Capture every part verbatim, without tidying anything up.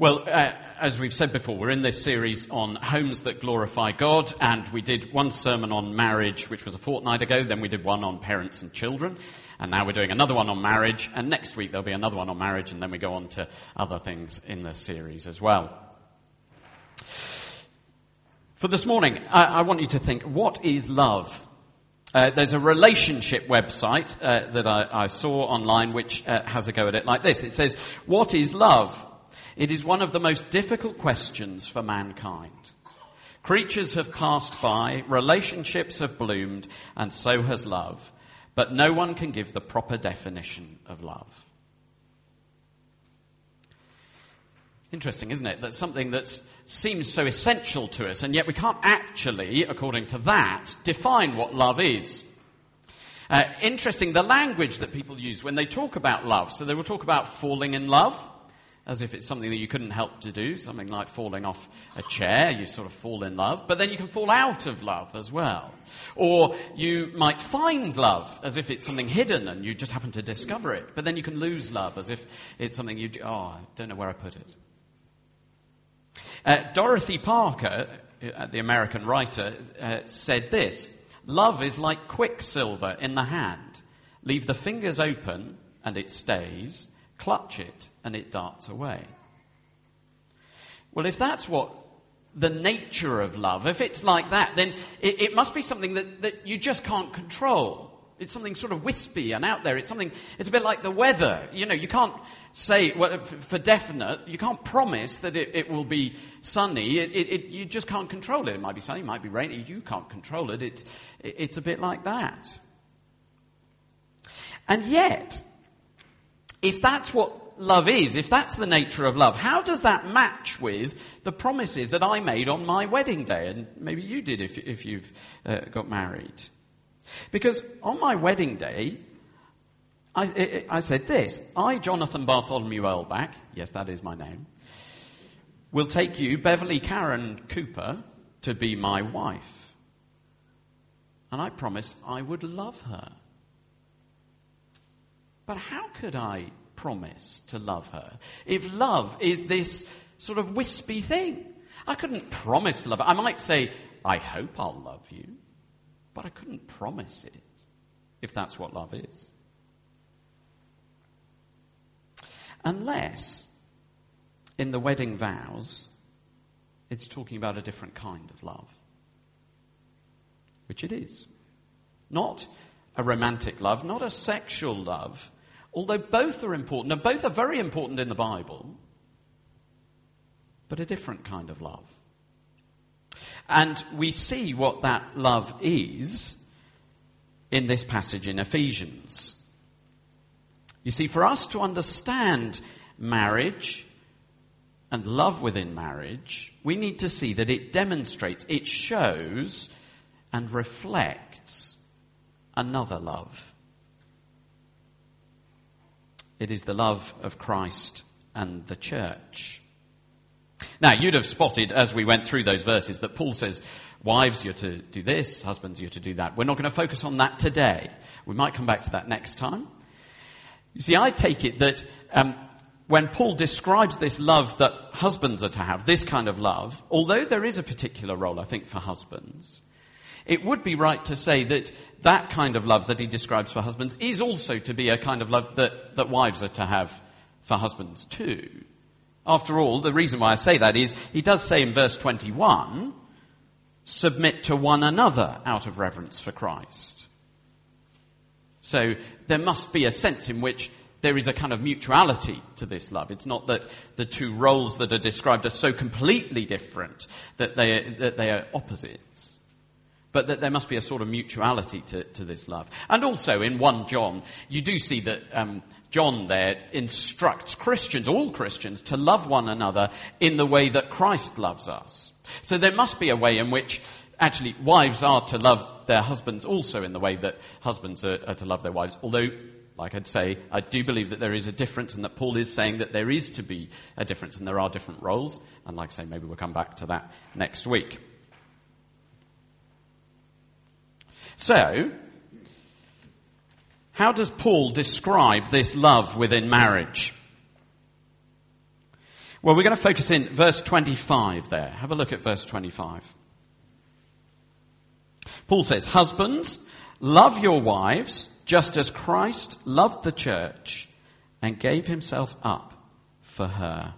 Well, uh, as we've said before, we're in this series on homes that glorify God, and we did one sermon on marriage, which was a fortnight ago, then we did one on parents and children, and now we're doing another one on marriage, and next week there'll be another one on marriage, and then we go on to other things in the series as well. For this morning, I, I want you to think, what is love? Uh, there's a relationship website uh, that I, I saw online which uh, has a go at it like this. It says, what is love? It is one of the most difficult questions for mankind. Creatures have passed by, relationships have bloomed, and so has love. But no one can give the proper definition of love. Interesting, isn't it? That something that seems so essential to us, and yet we can't actually, according to that, define what love is. Uh, interesting, the language that people use when they talk about love. So they will talk about falling in love, as if it's something that you couldn't help to do, something like falling off a chair, you sort of fall in love, but then you can fall out of love as well. Or you might find love, as if it's something hidden and you just happen to discover it, but then you can lose love, as if it's something you, oh, I don't know where I put it. Uh, Dorothy Parker, uh, the American writer, uh, said this, love is like quicksilver in the hand. Leave the fingers open and it stays, clutch it and it darts away. Well, if that's what the nature of love, if it's like that, then it, it must be something that, that you just can't control. It's something sort of wispy and out there. It's something, it's a bit like the weather. You know, you can't say, well, for definite, you can't promise that it, it will be sunny. It, it, it, you just can't control it. It might be sunny, it might be rainy. You can't control it. It's, it, it's a bit like that. And yet, if that's what love is, if that's the nature of love, how does that match with the promises that I made on my wedding day? And maybe you did if, if you've uh, got married. Because on my wedding day, I, I, I said this, I, Jonathan Bartholomew Earlback, yes, that is my name, will take you, Beverly Karen Cooper, to be my wife. And I promised I would love her. But how could I promise to love her if love is this sort of wispy thing? I couldn't promise to love her. I might say, I hope I'll love you. But I couldn't promise it, if that's what love is. Unless, in the wedding vows, it's talking about a different kind of love. Which it is. Not a romantic love, not a sexual love, although both are important, and both are very important in the Bible, but a different kind of love. And we see what that love is in this passage in Ephesians. You see, for us to understand marriage and love within marriage, we need to see that it demonstrates, it shows and reflects another love. It is the love of Christ and the church. Now, you'd have spotted as we went through those verses that Paul says, wives, you're to do this, husbands, you're to do that. We're not going to focus on that today. We might come back to that next time. You see, I take it that um, when Paul describes this love that husbands are to have, this kind of love, although there is a particular role, I think, for husbands, it would be right to say that that kind of love that he describes for husbands is also to be a kind of love that, that wives are to have for husbands too. After all, the reason why I say that is, he does say in verse twenty-one, submit to one another out of reverence for Christ. So there must be a sense in which there is a kind of mutuality to this love. It's not that the two roles that are described are so completely different that they, that they are opposites, but that there must be a sort of mutuality to, to this love. And also in First John, you do see that um, John there instructs Christians, all Christians, to love one another in the way that Christ loves us. So there must be a way in which actually wives are to love their husbands also in the way that husbands are, are to love their wives. Although, like I'd say, I do believe that there is a difference and that Paul is saying that there is to be a difference and there are different roles. And like I say, maybe we'll come back to that next week. So, how does Paul describe this love within marriage? Well, we're going to focus in verse twenty-five there. Have a look at verse twenty-five. Paul says, "Husbands, love your wives, just as Christ loved the church and gave himself up for her."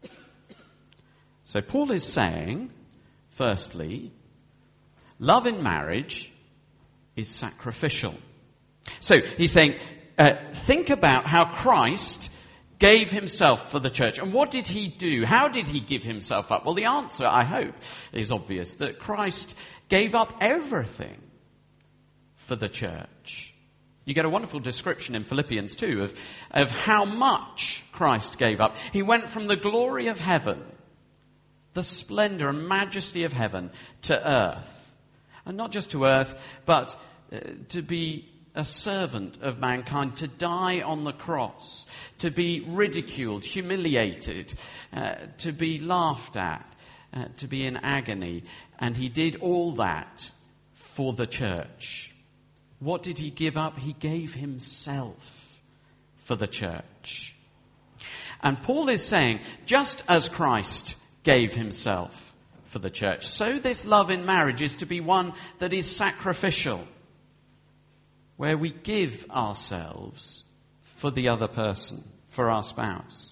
So Paul is saying, firstly, love in marriage is sacrificial. So he's saying, uh, think about how Christ gave himself for the church. And what did he do? How did he give himself up? Well, the answer, I hope, is obvious, that Christ gave up everything for the church. You get a wonderful description in Philippians two of, of how much Christ gave up. He went from the glory of heaven, the splendor and majesty of heaven, to earth. And not just to earth, but uh, to be a servant of mankind, to die on the cross, to be ridiculed, humiliated, uh, to be laughed at, uh, to be in agony. And he did all that for the church. What did he give up? He gave himself for the church. And Paul is saying, just as Christ gave himself for the church, so this love in marriage is to be one that is sacrificial, where we give ourselves for the other person, for our spouse.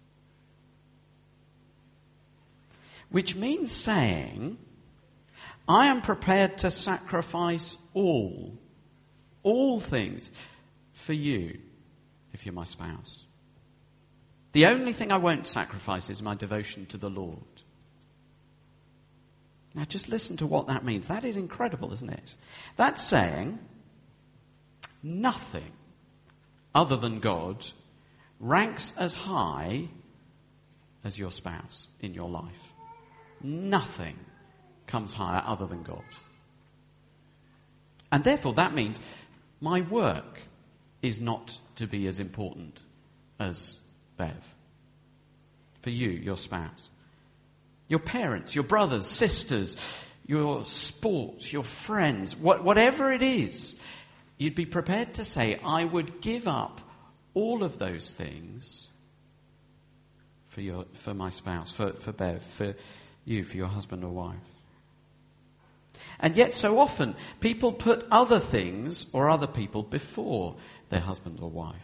Which means saying, I am prepared to sacrifice all, all things for you if you're my spouse. The only thing I won't sacrifice is my devotion to the Lord. Now just listen to what that means. That is incredible, isn't it? That's saying nothing other than God ranks as high as your spouse in your life. Nothing comes higher other than God. And therefore that means my work is not to be as important as Bev. For you, your spouse. Your parents, your brothers, sisters, your sport, your friends, what, whatever it is, you'd be prepared to say, I would give up all of those things for your, for my spouse, for, for Bev, for you, for your husband or wife. And yet so often people put other things or other people before their husband or wife.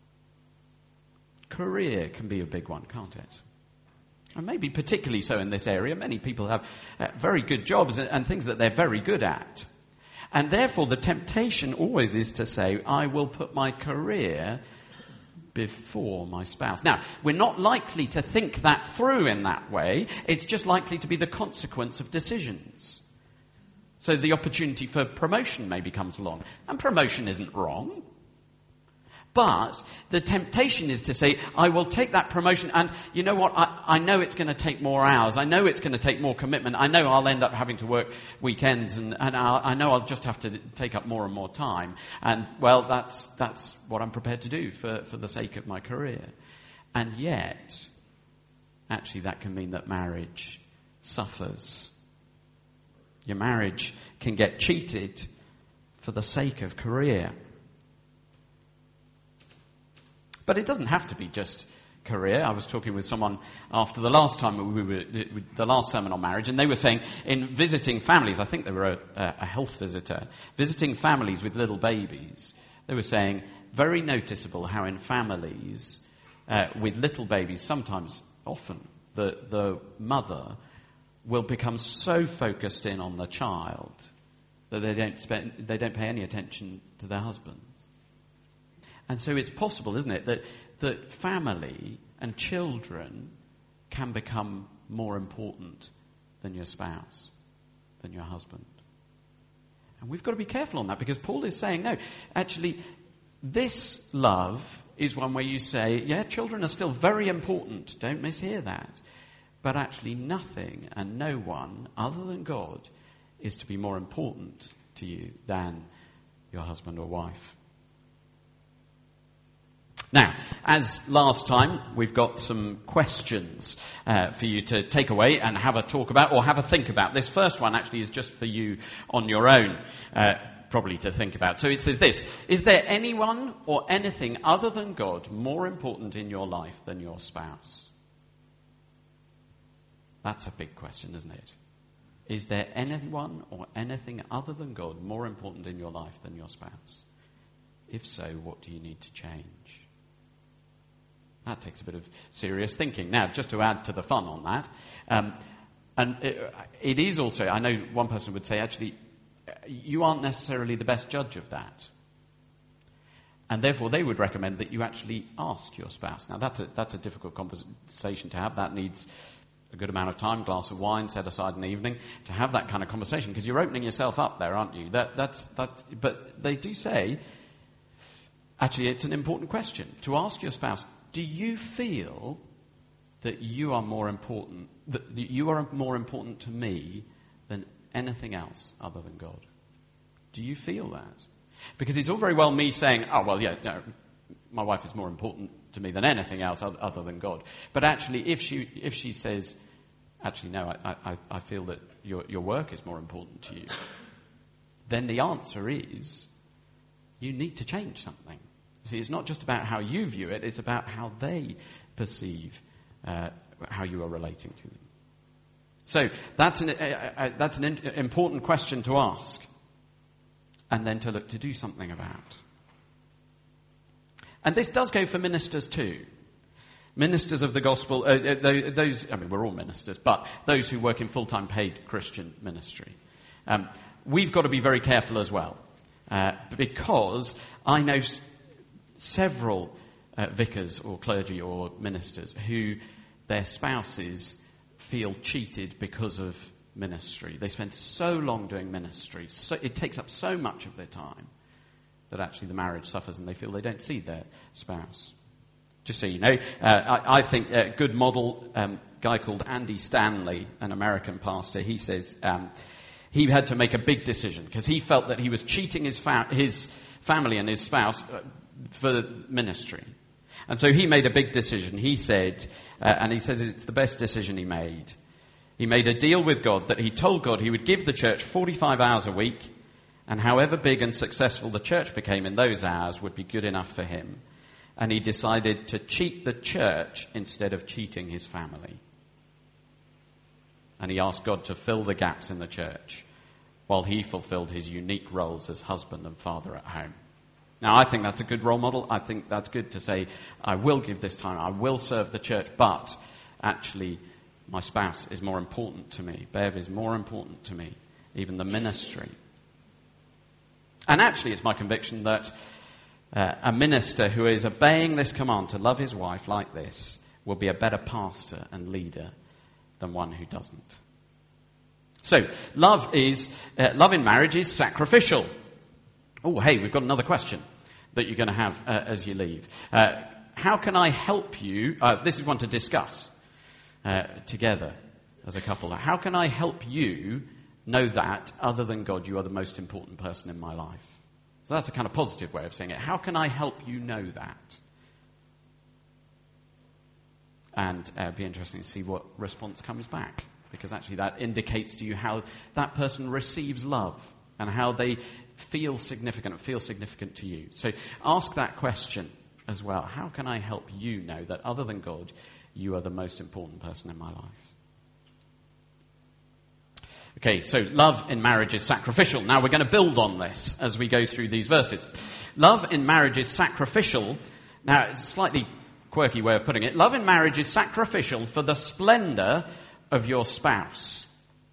Career can be a big one, can't it? And maybe particularly so in this area. Many people have uh, very good jobs and, and things that they're very good at. And therefore the temptation always is to say, I will put my career before my spouse. Now, we're not likely to think that through in that way. It's just likely to be the consequence of decisions. So the opportunity for promotion maybe comes along. And promotion isn't wrong. But the temptation is to say, I will take that promotion and you know what, I, I know it's going to take more hours. I know it's going to take more commitment. I know I'll end up having to work weekends and, and I'll, I know I'll just have to take up more and more time. And well, that's, that's what I'm prepared to do for, for the sake of my career. And yet, actually that can mean that marriage suffers. Your marriage can get cheated for the sake of career. But it doesn't have to be just career. I was talking with someone after the last time we were, the last sermon on marriage, and they were saying in visiting families, I think they were a, a health visitor, visiting families with little babies, they were saying very noticeable how in families uh, with little babies, sometimes, often, the, the mother will become so focused in on the child that they don't spend, they don't pay any attention to their husband. And so it's possible, isn't it, that, that family and children can become more important than your spouse, than your husband. And we've got to be careful on that because Paul is saying, no, actually, this love is one where you say, yeah, children are still very important. Don't mishear that. But actually nothing and no one other than God is to be more important to you than your husband or wife. Now, as last time, we've got some questions uh, for you to take away and have a talk about or have a think about. This first one actually is just for you on your own, uh, probably to think about. So it says this, is there anyone or anything other than God more important in your life than your spouse? That's a big question, isn't it? Is there anyone or anything other than God more important in your life than your spouse? If so, what do you need to change? That takes a bit of serious thinking. Now, just to add to the fun on that, um, and it, it is also, I know one person would say, actually, you aren't necessarily the best judge of that. And therefore, they would recommend that you actually ask your spouse. Now, that's a, that's a difficult conversation to have. That needs a good amount of time, glass of wine set aside in the evening, to have that kind of conversation, because you're opening yourself up there, aren't you? That, that's, that, but they do say, actually, it's an important question to ask your spouse, do you feel that you are more important, that you are more important to me than anything else other than God? Do you feel that? Because it's all very well me saying, oh, well, yeah, no, my wife is more important to me than anything else other than God. But actually, if she if she says, actually, no, I, I, I feel that your, your work is more important to you, then the answer is, you need to change something. See, it's not just about how you view it, it's about how they perceive uh, how you are relating to them. So that's an, uh, uh, that's an in- important question to ask, and then to look to do something about. And this does go for ministers too. Ministers of the gospel, uh, uh, those, I mean, we're all ministers, but those who work in full-time paid Christian ministry. Um, we've got to be very careful as well, uh, because I know s- several uh, vicars or clergy or ministers who their spouses feel cheated because of ministry. They spend so long doing ministry, so it takes up so much of their time that actually the marriage suffers and they feel they don't see their spouse. Just so you know, uh, I, I think a good model, um, guy called Andy Stanley, an American pastor, he says um, he had to make a big decision because he felt that he was cheating his, fa- his family and his spouse for ministry. And so he made a big decision. He said, uh, and he said it's the best decision he made. He made a deal with God that he told God he would give the church forty-five hours a week, and however big and successful the church became in those hours would be good enough for him. And he decided to cheat the church instead of cheating his family. And he asked God to fill the gaps in the church while he fulfilled his unique roles as husband and father at home. Now, I think that's a good role model. I think that's good to say, I will give this time, I will serve the church, but actually my spouse is more important to me. Bev is more important to me, even the ministry. And actually, it's my conviction that uh, a minister who is obeying this command to love his wife like this will be a better pastor and leader than one who doesn't. So, love is uh, love in marriage is sacrificial. Oh, hey, we've got another question that you're going to have uh, as you leave. Uh, how can I help you? Uh, this is one to discuss uh, together as a couple. How can I help you know that, other than God, you are the most important person in my life? So that's a kind of positive way of saying it. How can I help you know that? And uh, it'd be interesting to see what response comes back, because actually that indicates to you how that person receives love and how they feel significant, feel significant to you. So ask that question as well. How can I help you know that, other than God, you are the most important person in my life? Okay, so love in marriage is sacrificial. Now we're going to build on this as we go through these verses. Love in marriage is sacrificial. Now, it's a slightly quirky way of putting it. Love in marriage is sacrificial for the splendor of your spouse.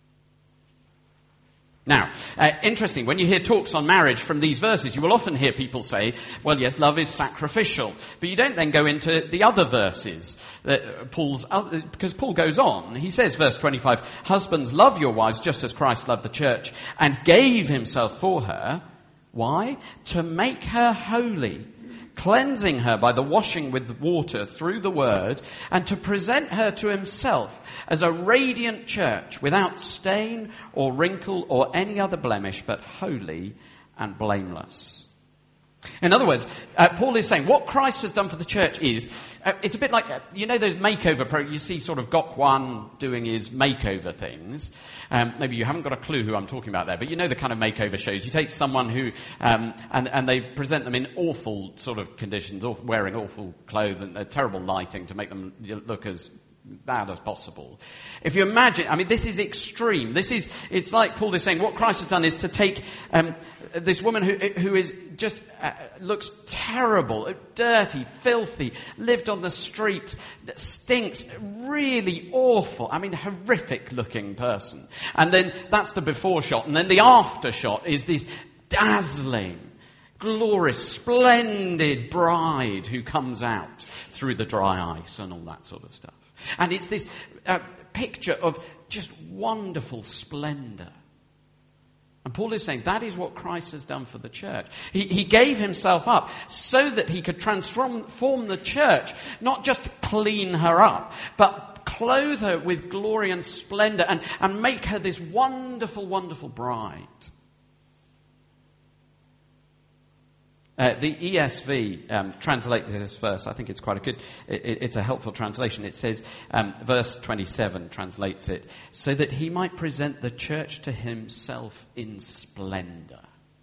Now, uh, interesting, when you hear talks on marriage from these verses, you will often hear people say, well, yes, love is sacrificial. But you don't then go into the other verses. That Paul's, uh, because Paul goes on, he says, verse twenty-five, husbands, love your wives just as Christ loved the church and gave himself for her. Why? To make her holy, cleansing her by the washing with water through the word, and to present her to himself as a radiant church without stain or wrinkle or any other blemish, but holy and blameless. In other words, uh, Paul is saying what Christ has done for the church is, uh, it's a bit like, uh, you know those makeover programs, you see sort of Gok Wan doing his makeover things. Um, maybe you haven't got a clue who I'm talking about there, but you know the kind of makeover shows. You take someone who, um, and, and they present them in awful sort of conditions, awful, wearing awful clothes and uh, terrible lighting to make them look as bad as possible. If you imagine, I mean, this is extreme. This is, it's like Paul is saying, what Christ has done is to take um, this woman who who is just, uh, looks terrible, dirty, filthy, lived on the streets, stinks, really awful, I mean, horrific looking person. And then that's the before shot. And then the after shot is this dazzling, glorious, splendid bride who comes out through the dry ice and all that sort of stuff. And it's this uh, picture of just wonderful splendor. And Paul is saying that is what Christ has done for the church. He, he gave himself up so that he could transform form the church, not just clean her up, but clothe her with glory and splendor and, and make her this wonderful, wonderful bride. Uh, the E S V um, translates this verse. I think it's quite a good, it, it's a helpful translation. It says, um, verse twenty-seven translates it, so that he might present the church to himself in splendor.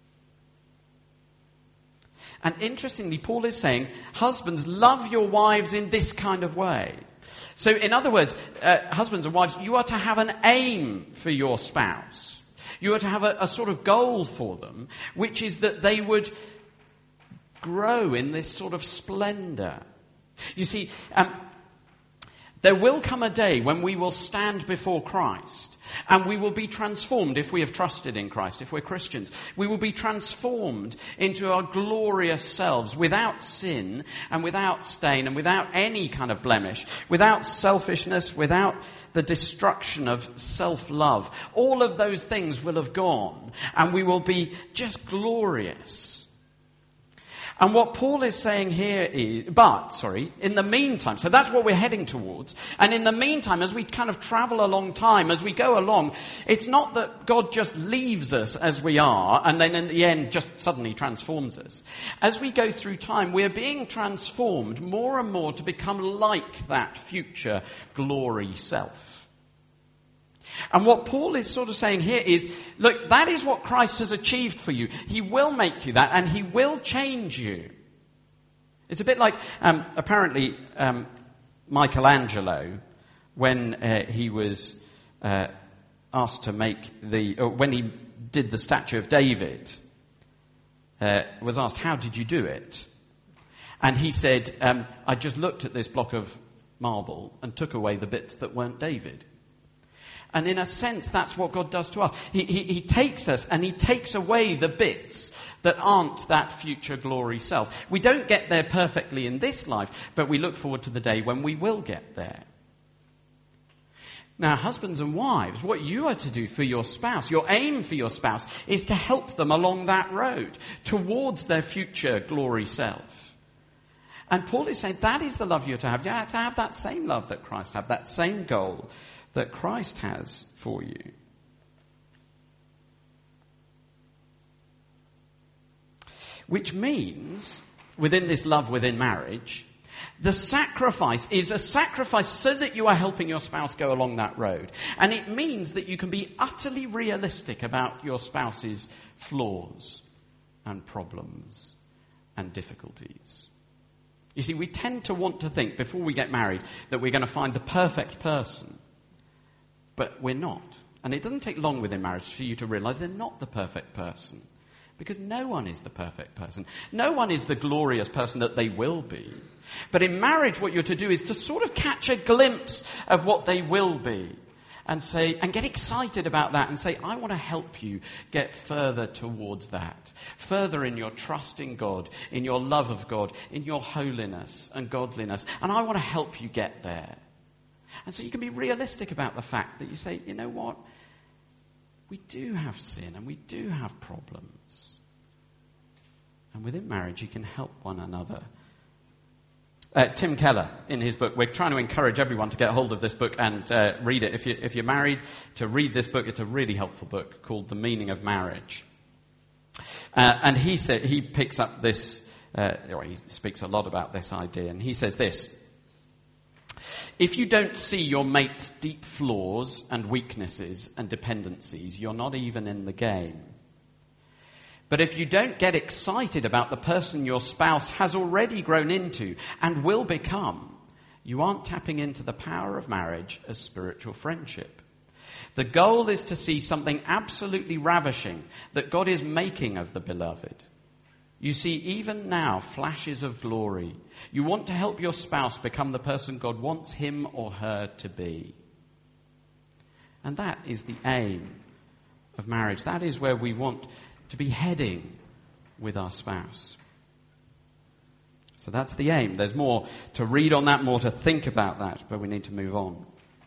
And interestingly, Paul is saying, husbands, love your wives in this kind of way. So in other words, uh, husbands and wives, you are to have an aim for your spouse. You are to have a, a sort of goal for them, which is that they would grow in this sort of splendor. You see, um, there will come a day when we will stand before Christ and we will be transformed if we have trusted in Christ, if we're Christians. We will be transformed into our glorious selves without sin and without stain and without any kind of blemish, without selfishness, without the destruction of self-love. All of those things will have gone and we will be just glorious. And what Paul is saying here is, but, sorry, in the meantime, so that's what we're heading towards. And in the meantime, as we kind of travel a long time, as we go along, it's not that God just leaves us as we are and then in the end just suddenly transforms us. As we go through time, we're being transformed more and more to become like that future glory self. And what Paul is sort of saying here is, look, that is what Christ has achieved for you. He will make you that, and he will change you. It's a bit like, um, apparently, um, Michelangelo, when uh, he was uh, asked to make the, or when he did the statue of David, uh, was asked, how did you do it? And he said, um, I just looked at this block of marble and took away the bits that weren't David. And in a sense, that's what God does to us. He, he, he takes us and he takes away the bits that aren't that future glory self. We don't get there perfectly in this life, but we look forward to the day when we will get there. Now, husbands and wives, what you are to do for your spouse, your aim for your spouse, is to help them along that road towards their future glory self. And Paul is saying that is the love you're to have. You're to have that same love that Christ had, that same goal that Christ has for you. Which means, within this love within marriage, the sacrifice is a sacrifice so that you are helping your spouse go along that road. And it means that you can be utterly realistic about your spouse's flaws and problems and difficulties. You see, we tend to want to think before we get married that we're going to find the perfect person. But we're not. And it doesn't take long within marriage for you to realize they're not the perfect person. Because no one is the perfect person. No one is the glorious person that they will be. But in marriage, what you're to do is to sort of catch a glimpse of what they will be. And say, and get excited about that and say, I want to help you get further towards that. Further in your trust in God, in your love of God, in your holiness and godliness. And I want to help you get there. And so you can be realistic about the fact that you say, you know what? We do have sin and we do have problems. And within marriage, you can help one another. Uh, Tim Keller, in his book, we're trying to encourage everyone to get hold of this book and uh, read it. If, you, if you're married, to read this book. It's a really helpful book called The Meaning of Marriage. Uh, and he said he picks up this, uh, or he speaks a lot about this idea, and he says this. If you don't see your mate's deep flaws and weaknesses and dependencies, you're not even in the game. But if you don't get excited about the person your spouse has already grown into and will become, you aren't tapping into the power of marriage as spiritual friendship. The goal is to see something absolutely ravishing that God is making of the beloved. You see, even now, flashes of glory. You want to help your spouse become the person God wants him or her to be. And that is the aim of marriage. That is where we want to be heading with our spouse. So that's the aim. There's more to read on that, more to think about that, but we need to move on.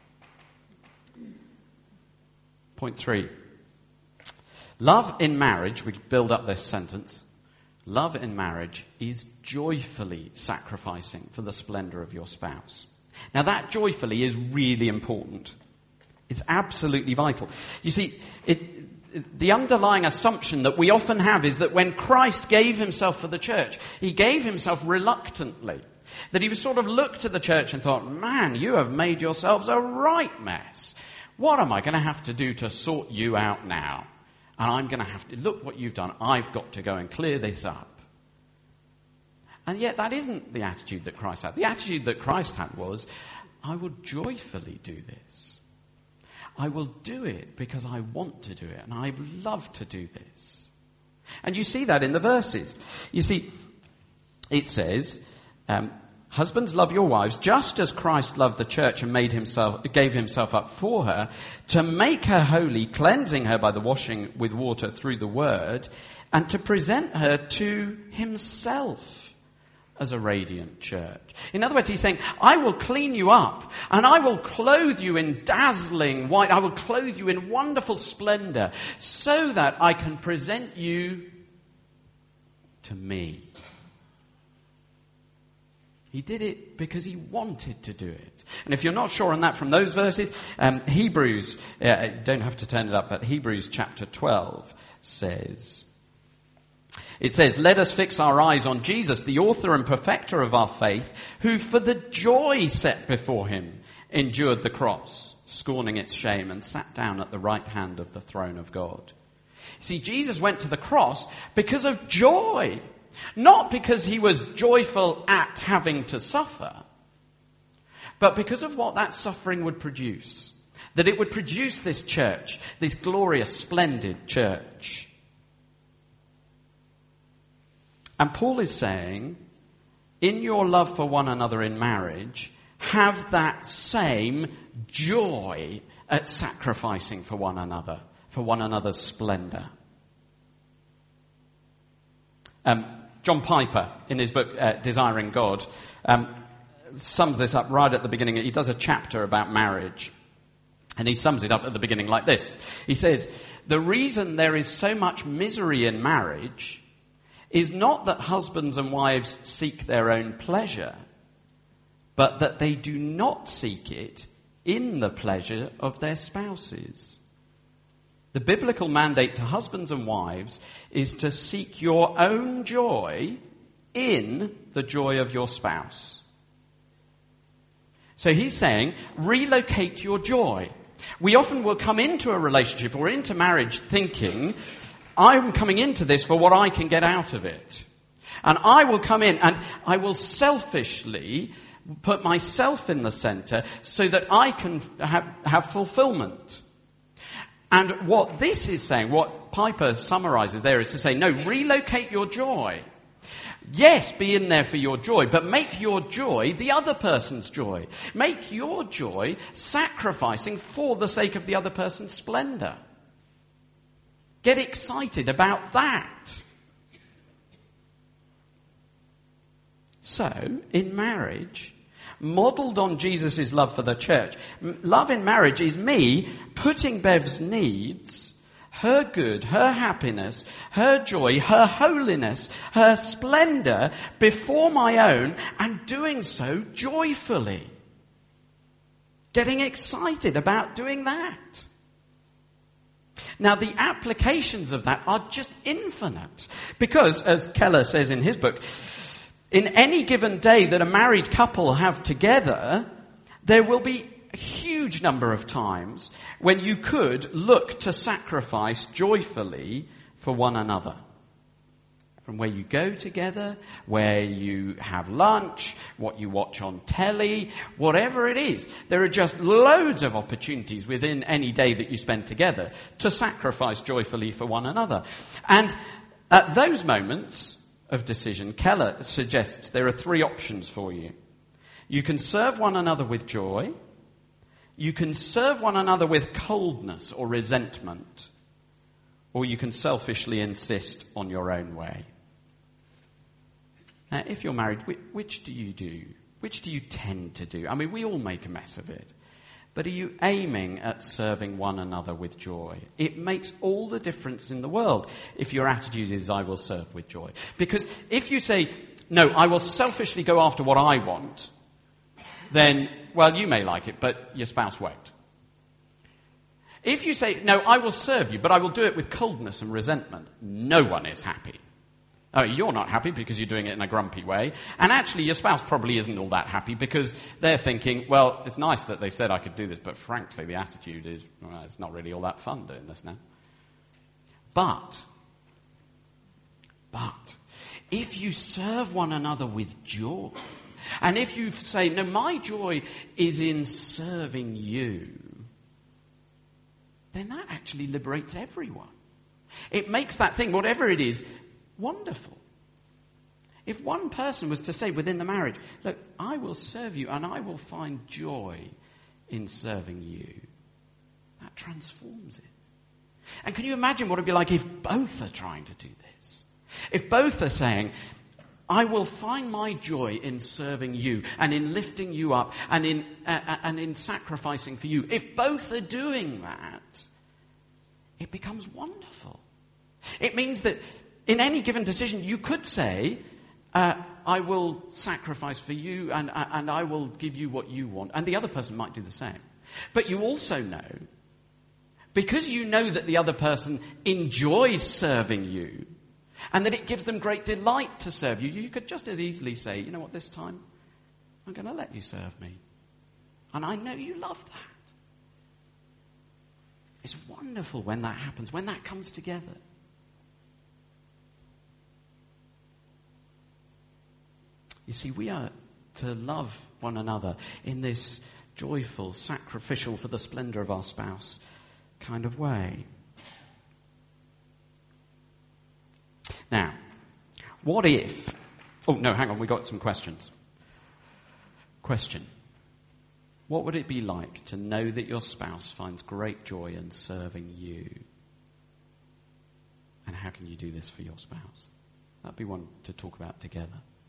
Point three. Love in marriage, we build up this sentence. Love in marriage is joyfully sacrificing for the splendor of your spouse. Now that joyfully is really important. It's absolutely vital. You see, it, it, the underlying assumption that we often have is that when Christ gave himself for the church, he gave himself reluctantly. That he was sort of looked at the church and thought, man, you have made yourselves a right mess. What am I going to have to do to sort you out now? And I'm going to have to, look what you've done. I've got to go and clear this up. And yet that isn't the attitude that Christ had. The attitude that Christ had was, I will joyfully do this. I will do it because I want to do it. And I love to do this. And you see that in the verses. You see, it says, um, husbands, love your wives just as Christ loved the church and made himself, gave himself up for her to make her holy, cleansing her by the washing with water through the word, and to present her to himself as a radiant church. In other words, he's saying, I will clean you up and I will clothe you in dazzling white. I will clothe you in wonderful splendor so that I can present you to me. He did it because he wanted to do it. And if you're not sure on that from those verses, um, Hebrews, uh, don't have to turn it up, but Hebrews chapter twelve says, it says, let us fix our eyes on Jesus, the author and perfecter of our faith, who for the joy set before him endured the cross, scorning its shame, and sat down at the right hand of the throne of God. See, Jesus went to the cross because of joy. Not because he was joyful at having to suffer, but because of what that suffering would produce. That it would produce this church, this glorious, splendid church. And Paul is saying, in your love for one another in marriage, have that same joy at sacrificing for one another, for one another's splendor. Um, John Piper, in his book uh, Desiring God, um, sums this up right at the beginning. He does a chapter about marriage. And he sums it up at the beginning like this. He says, the reason there is so much misery in marriage is not that husbands and wives seek their own pleasure, but that they do not seek it in the pleasure of their spouses. The biblical mandate to husbands and wives is to seek your own joy in the joy of your spouse. So he's saying, relocate your joy. We often will come into a relationship or into marriage thinking, I'm coming into this for what I can get out of it. And I will come in and I will selfishly put myself in the center so that I can have, have fulfillment. And what this is saying, what Piper summarizes there, is to say, no, relocate your joy. Yes, be in there for your joy, but make your joy the other person's joy. Make your joy sacrificing for the sake of the other person's splendor. Get excited about that. So, in marriage, modelled on Jesus' love for the church, love in marriage is me putting Bev's needs, her good, her happiness, her joy, her holiness, her splendour before my own, and doing so joyfully. Getting excited about doing that. Now, the applications of that are just infinite. Because, as Keller says in his book, in any given day that a married couple have together, there will be a huge number of times when you could look to sacrifice joyfully for one another. from where you go together, where you have lunch, what you watch on telly, whatever it is. There are just loads of opportunities within any day that you spend together to sacrifice joyfully for one another. And at those moments of decision, Keller suggests there are three options for you. You can serve one another with joy, you can serve one another with coldness or resentment, or you can selfishly insist on your own way. Now, if you're married, which do you do? Which do you tend to do? I mean, we all make a mess of it. But are you aiming at serving one another with joy? It makes all the difference in the world if your attitude is, I will serve with joy. Because if you say, no, I will selfishly go after what I want, then, well, you may like it, but your spouse won't. If you say, no, I will serve you, but I will do it with coldness and resentment, no one is happy. Oh, you're not happy because you're doing it in a grumpy way. And actually, your spouse probably isn't all that happy because they're thinking, well, it's nice that they said I could do this, but frankly, the attitude is, well, it's not really all that fun doing this now. But, but, if you serve one another with joy, and if you say, no, my joy is in serving you, then that actually liberates everyone. It makes that thing, whatever it is, wonderful. If one person was to say within the marriage, look, I will serve you and I will find joy in serving you, that transforms it. And can you imagine what it'd be like if both are trying to do this? If both are saying, I will find my joy in serving you and in lifting you up and in uh, and in sacrificing for you. If both are doing that, it becomes wonderful. It means that in any given decision, you could say, uh, I will sacrifice for you and, uh, and I will give you what you want. And the other person might do the same. But you also know, because you know that the other person enjoys serving you and that it gives them great delight to serve you, you could just as easily say, you know what, this time I'm going to let you serve me. And I know you love that. It's wonderful when that happens, when that comes together. You see, we are to love one another in this joyful, sacrificial for the splendor of our spouse kind of way. Now, what if... Oh, no, hang on, we got some questions. Question. What would it be like to know that your spouse finds great joy in serving you? And how can you do this for your spouse? That'd be one to talk about together.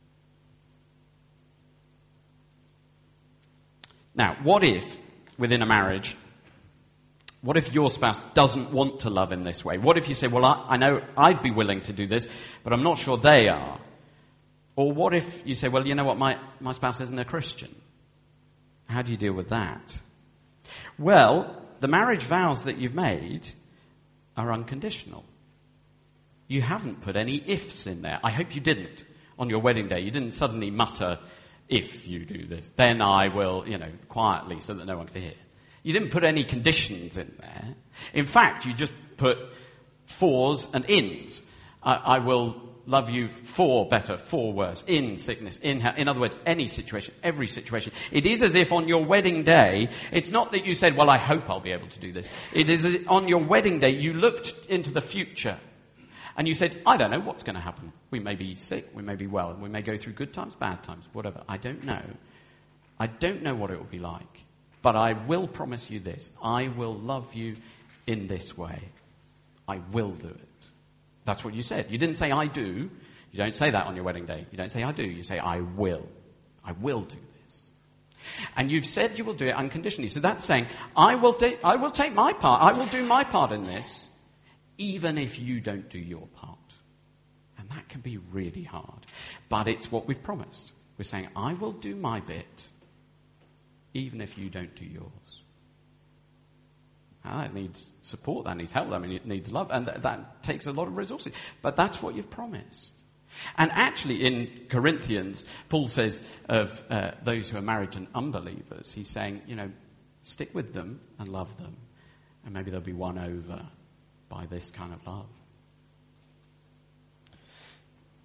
Now, what if, within a marriage, what if your spouse doesn't want to love in this way? What if you say, well, I, I know I'd be willing to do this, but I'm not sure they are? Or what if you say, well, you know what, my, my spouse isn't a Christian? How do you deal with that? Well, the marriage vows that you've made are unconditional. You haven't put any ifs in there. I hope you didn't on your wedding day. You didn't suddenly mutter, if you do this, then I will, you know, quietly so that no one can hear. You didn't put any conditions in there. In fact, you just put fors and ins. I, I will love you for better, for worse, in sickness, in health. In other words, any situation, every situation. It is as if on your wedding day, it's not that you said, well, I hope I'll be able to do this. It is as if on your wedding day, you looked into the future and you said, I don't know what's going to happen. We may be sick, we may be well, we may go through good times, bad times, whatever. I don't know. I don't know what it will be like. But I will promise you this. I will love you in this way. I will do it. That's what you said. You didn't say, I do. You don't say that on your wedding day. You don't say, I do. You say, I will. I will do this. And you've said you will do it unconditionally. So that's saying, I will, ta- I will take my part. I will do my part in this, even if you don't do your part. And that can be really hard. But it's what we've promised. We're saying, I will do my bit, even if you don't do yours. Now, that needs support, that needs help, I mean, it needs love, and th- that takes a lot of resources. But that's what you've promised. And actually, in Corinthians, Paul says of uh, those who are married to unbelievers, he's saying, you know, stick with them and love them, and maybe they'll be won over by this kind of love.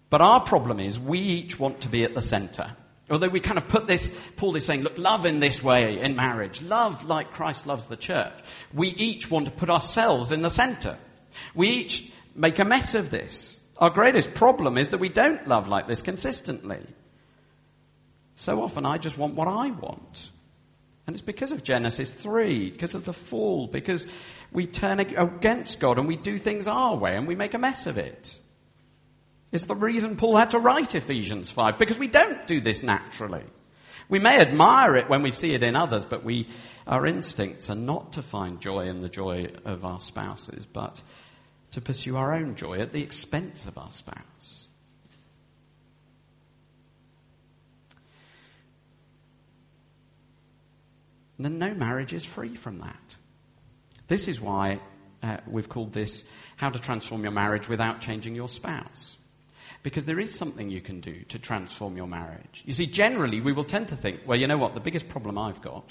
But our problem is we each want to be at the centre. Although we kind of put this, Paul is saying, look, love in this way in marriage. Love like Christ loves the church. We each want to put ourselves in the centre. We each make a mess of this. Our greatest problem is that we don't love like this consistently. So often I just want what I want. And it's because of Genesis three, because of the fall, because we turn against God and we do things our way and we make a mess of it. It's the reason Paul had to write Ephesians five, because we don't do this naturally. We may admire it when we see it in others, but we, our instincts are not to find joy in the joy of our spouses, but to pursue our own joy at the expense of our spouse. And no marriage is free from that. This is why uh, we've called this How to Transform Your Marriage Without Changing Your Spouse. Because there is something you can do to transform your marriage. You see, generally we will tend to think, well, you know what, the biggest problem I've got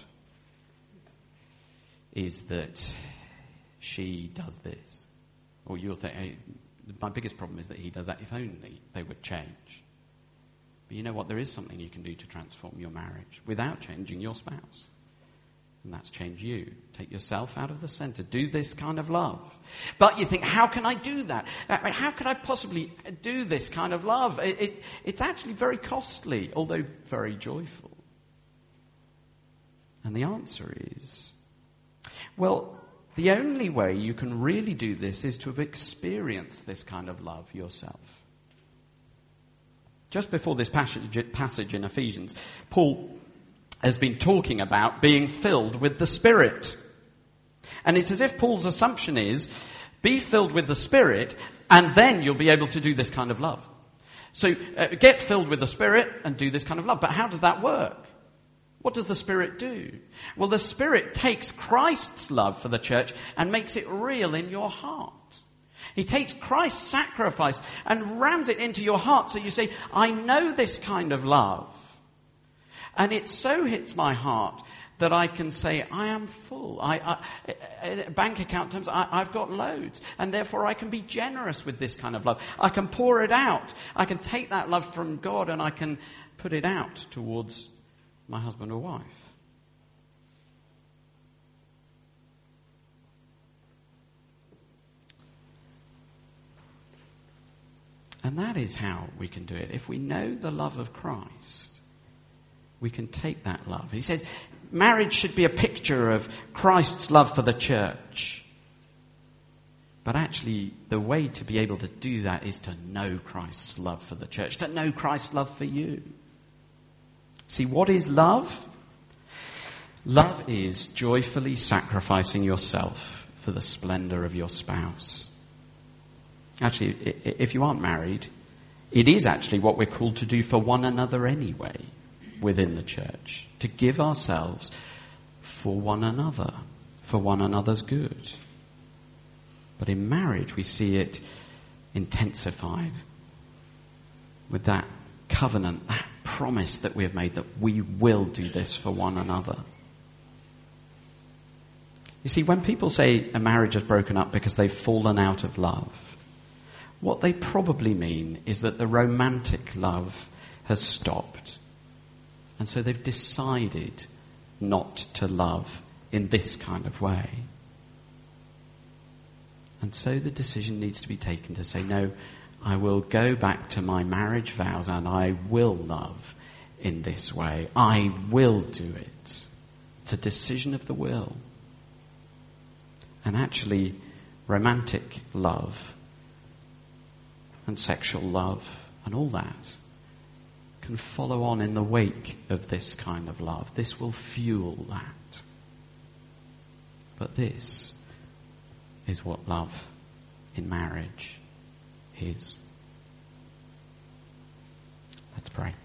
is that she does this. Or you'll think, hey, my biggest problem is that he does that. If only they would change. But you know what, there is something you can do to transform your marriage without changing your spouse. And that's change you. Take yourself out of the centre. Do this kind of love. But you think, how can I do that? How could I possibly do this kind of love? It, it, it's actually very costly, although very joyful. And the answer is, well, the only way you can really do this is to have experienced this kind of love yourself. Just before this passage, passage in Ephesians, Paul has been talking about being filled with the Spirit. And it's as if Paul's assumption is, be filled with the Spirit, and then you'll be able to do this kind of love. So uh, get filled with the Spirit and do this kind of love. But how does that work? What does the Spirit do? Well, the Spirit takes Christ's love for the church and makes it real in your heart. He takes Christ's sacrifice and rams it into your heart so you say, I know this kind of love. And it so hits my heart that I can say, I am full. I, I, bank account terms, I, I've got loads. And therefore I can be generous with this kind of love. I can pour it out. I can take that love from God and I can put it out towards my husband or wife. And that is how we can do it. If we know the love of Christ, we can take that love. He says marriage should be a picture of Christ's love for the church. But actually, the way to be able to do that is to know Christ's love for the church, to know Christ's love for you. See, what is love? Love is joyfully sacrificing yourself for the splendor of your spouse. Actually, if you aren't married, it is actually what we're called to do for one another anyway. Within the church, to give ourselves for one another, for one another's good. But in marriage we see it intensified with that covenant, that promise that we have made that we will do this for one another. You see, when people say a marriage has broken up because they've fallen out of love, what they probably mean is that the romantic love has stopped. And so they've decided not to love in this kind of way. And so the decision needs to be taken to say, no, I will go back to my marriage vows and I will love in this way. I will do it. It's a decision of the will. And actually, romantic love and sexual love and all that can follow on in the wake of this kind of love. This will fuel that. But this is what love in marriage is. Let's pray.